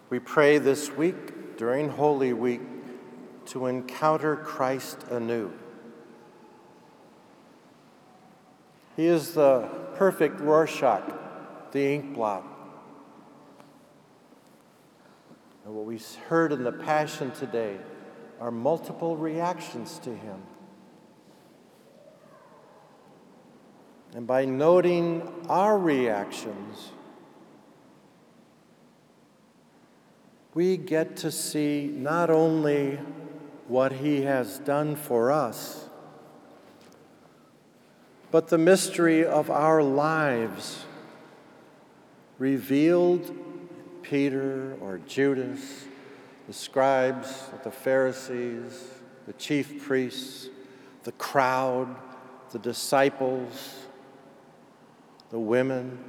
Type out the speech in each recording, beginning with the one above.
We pray this week, during Holy Week, to encounter Christ anew. He is the perfect Rorschach, the ink blot. And what we heard in the Passion today are multiple reactions to him. And by noting our reactions, we get to see not only what he has done for us, but the mystery of our lives revealed Peter or Judas, the scribes, the Pharisees, the chief priests, the crowd, the disciples, the women.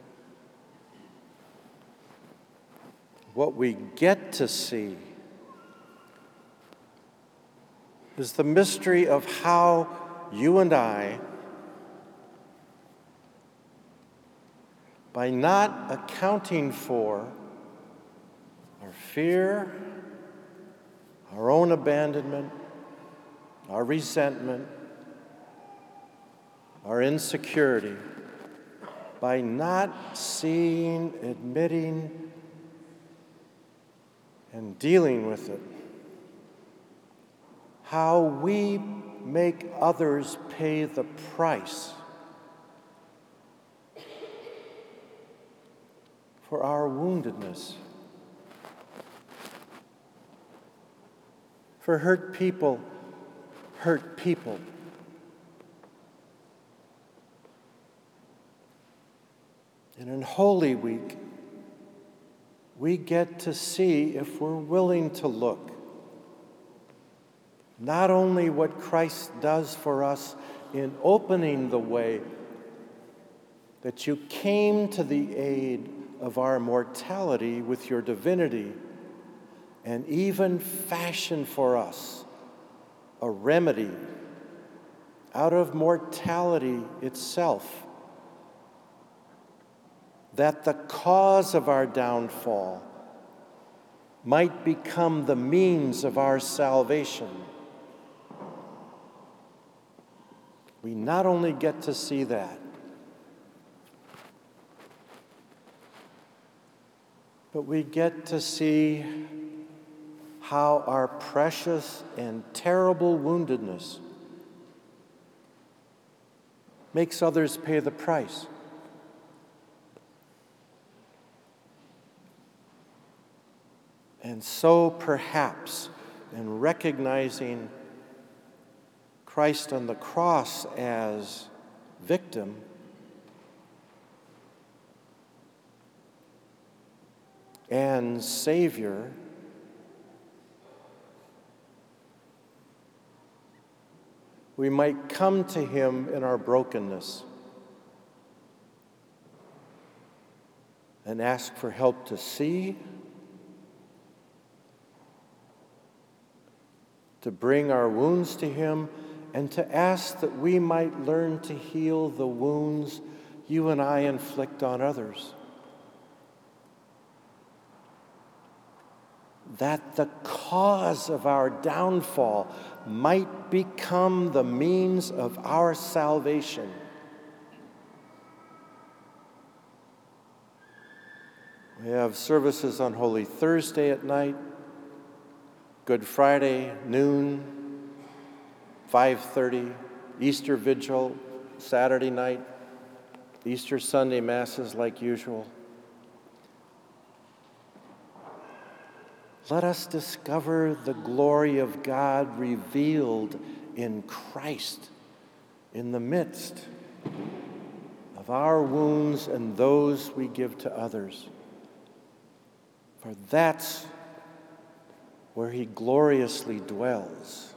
What we get to see is the mystery of how you and I, by not accounting for our fear, our own abandonment, our resentment, our insecurity, by not seeing, admitting, and dealing with it, how we make others pay the price for our woundedness. For hurt people hurt people. And in Holy Week, we get to see, if we're willing to look, not only what Christ does for us in opening the way, that you came to the aid of our mortality with your divinity, and even fashioned for us a remedy out of mortality itself, that the cause of our downfall might become the means of our salvation. We not only get to see that, but we get to see how our precious and terrible woundedness makes others pay the price. And so perhaps, in recognizing Christ on the cross as victim, and Savior, we might come to him in our brokenness and ask for help to see, to bring our wounds to him, and to ask that we might learn to heal the wounds you and I inflict on others. That the cause of our downfall might become the means of our salvation. We have services on Holy Thursday at night, Good Friday, noon, 5:30, Easter Vigil, Saturday night, Easter Sunday Masses like usual. Let us discover the glory of God revealed in Christ in the midst of our wounds and those we give to others. For that's where he gloriously dwells.